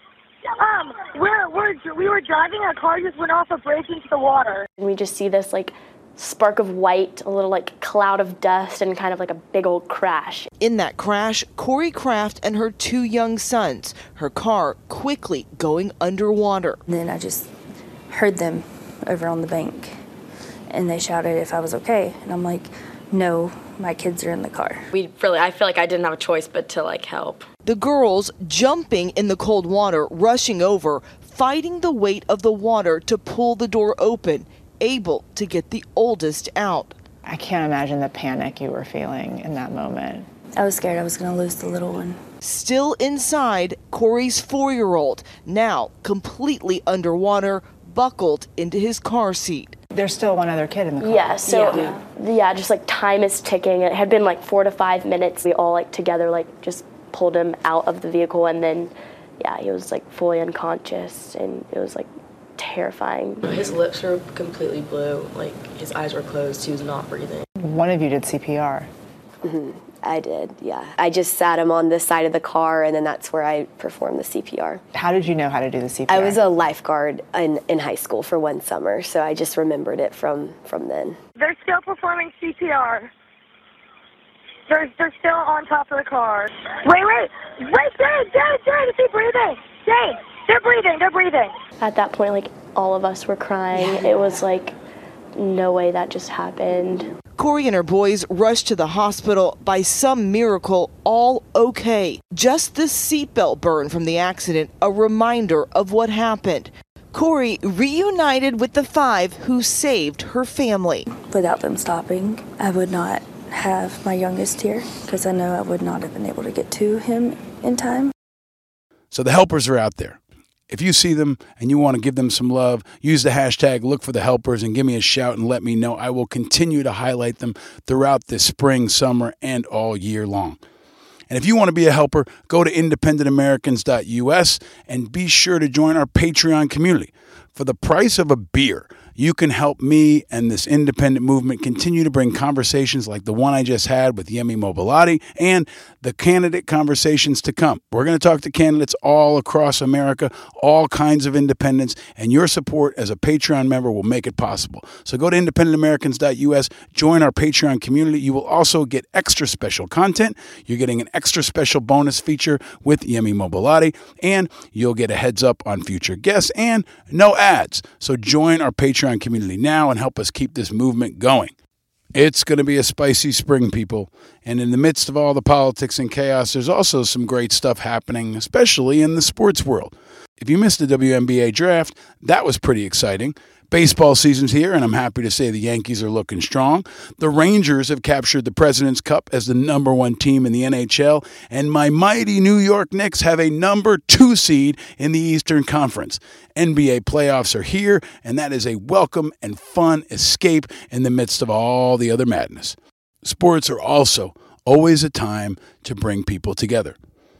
We were driving, a car just went off a bridge into the water. And we just see this spark of white, a little cloud of dust, and kind of a big old crash. In that crash, Corey Kraft and her two young sons, her car quickly going underwater. Then I just heard them over on the bank, and they shouted if I was okay, and I'm like, no, my kids are in the car. I feel like I didn't have a choice but to help. The girls jumping in the cold water, rushing over, fighting the weight of the water to pull the door open, able to get the oldest out. I can't imagine the panic you were feeling in that moment. I was scared I was going to lose the little one. Still inside, Corey's 4-year-old, now completely underwater, buckled into his car seat. There's still one other kid in the car. Yeah, so just time is ticking. It had been 4 to 5 minutes. We all together just pulled him out of the vehicle, and then he was fully unconscious, and it was terrifying. His lips were completely blue, his eyes were closed, he was not breathing. One of you did CPR. Mm-hmm. I did, yeah. I just sat him on the side of the car, and then that's where I performed the CPR. How did you know how to do the CPR? I was a lifeguard in high school for one summer, so I just remembered it from then. They're still performing CPR. They're still on top of the car. Wait, Jade, is he breathing? Jade, they're breathing. At that point, all of us were crying. It was no way that just happened. Corey and her boys rushed to the hospital, by some miracle, all okay. Just the seatbelt burn from the accident, a reminder of what happened. Corey reunited with the 5 who saved her family. Without them stopping, I would not have my youngest here because I know I would not have been able to get to him in time. So the helpers are out there. If you see them and you want to give them some love, use the hashtag #LookForTheHelpers and give me a shout and let me know. I will continue to highlight them throughout this spring, summer, and all year long. And if you want to be a helper, go to IndependentAmericans.us and be sure to join our Patreon community. For the price of a beer, you can help me and this independent movement continue to bring conversations like the one I just had with Yemi Mobilati and the candidate conversations to come. We're going to talk to candidates all across America, all kinds of independents, and your support as a Patreon member will make it possible. So go to IndependentAmericans.us, join our Patreon community. You will also get extra special content. You're getting an extra special bonus feature with Yemi Mobilati, and you'll get a heads up on future guests and no ads. So join our Patreon community now and help us keep this movement going. It's going to be a spicy spring, people. And in the midst of all the politics and chaos, there's also some great stuff happening, especially in the sports world. If you missed the WNBA draft, that was pretty exciting. Baseball season's here, and I'm happy to say the Yankees are looking strong. The Rangers have captured the President's Cup as the #1 team in the NHL, and my mighty New York Knicks have a #2 seed in the Eastern Conference. NBA playoffs are here, and that is a welcome and fun escape in the midst of all the other madness. Sports are also always a time to bring people together.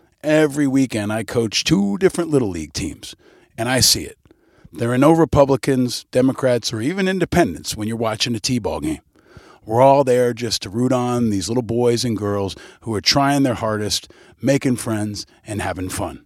Every weekend, I coach 2 different Little League teams, and I see it. There are no Republicans, Democrats, or even independents when you're watching a T-ball game. We're all there just to root on these little boys and girls who are trying their hardest, making friends, and having fun.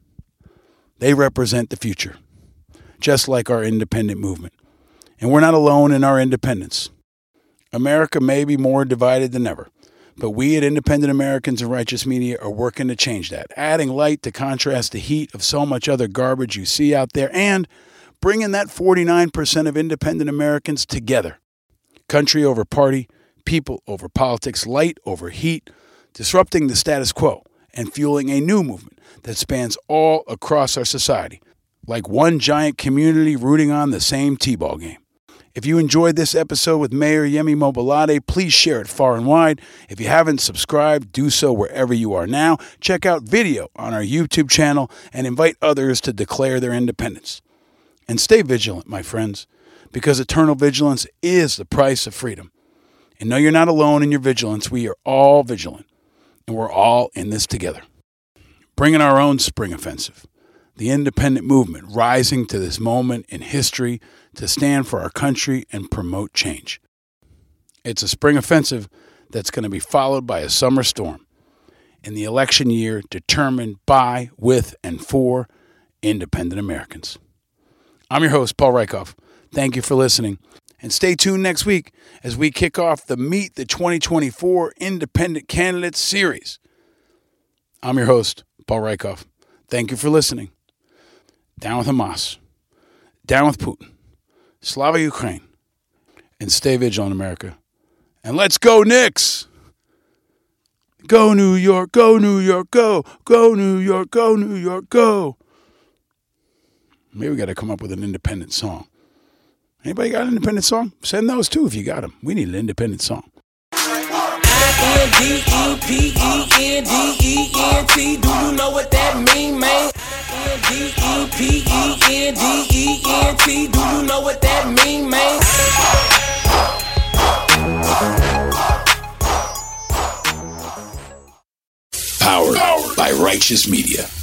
They represent the future, just like our independent movement. And we're not alone in our independence. America may be more divided than ever, but we at Independent Americans and Righteous Media are working to change that, adding light to contrast the heat of so much other garbage you see out there, and bringing that 49% of independent Americans together. Country over party, people over politics, light over heat, disrupting the status quo and fueling a new movement that spans all across our society, like one giant community rooting on the same T-ball game. If you enjoyed this episode with Mayor Yemi Mobilati, please share it far and wide. If you haven't subscribed, do so wherever you are now. Check out video on our YouTube channel and invite others to declare their independence. And stay vigilant, my friends, because eternal vigilance is the price of freedom. And no, you're not alone in your vigilance. We are all vigilant, and we're all in this together. Bringing our own spring offensive, the independent movement rising to this moment in history to stand for our country and promote change. It's a spring offensive that's going to be followed by a summer storm in the election year determined by, with, and for independent Americans. I'm your host, Paul Rieckhoff. Thank you for listening. And stay tuned next week as we kick off the Meet the 2024 Independent Candidates Series. I'm your host, Paul Rieckhoff. Thank you for listening. Down with Hamas. Down with Putin. Slava Ukraine. And stay vigilant, America. And let's go, Knicks! Go, New York, go, New York, go! Go, New York, go, New York, go! Maybe we got to come up with an independent song. Anybody got an independent song? Send those too if you got them. We need an independent song. INDEPENDENT. Do you know what that mean, man? INDEPENDENT. Do you know what that mean, man? Powered by Righteous Media.